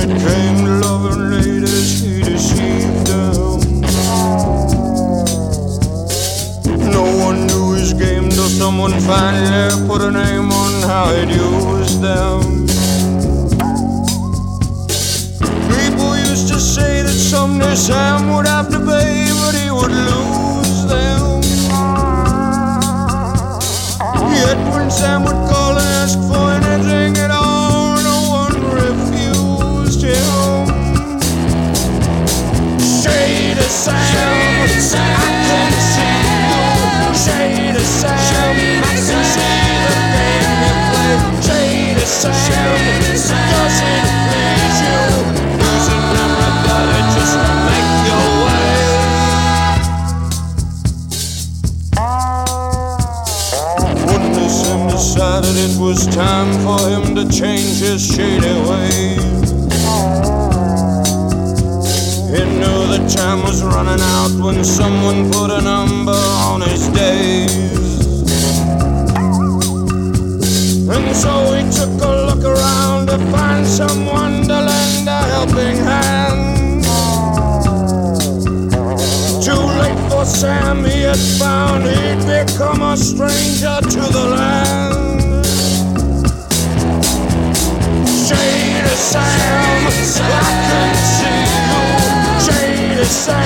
Came to loving ladies, he deceived them. No one knew his game till someone finally put a name on how he'd used them. People used to say that someday Sam would have to pay, but he would lose them. Yet when Sam would call and ask for anything at all, no one refused him. Shady Sam, I can see you. Shady Sam, I can see the game you play. Shady Sam, does it please you? Losing everybody just to make your way. One day Sam decided it was time for him to change his shady ways. He knew the time was running out when someone put a number on his days. And so he took a look around to find someone to lend a helping hand. Too late for Sam, he had found he'd become a stranger to the land. Shady Sam, I can see you. Shady Sam,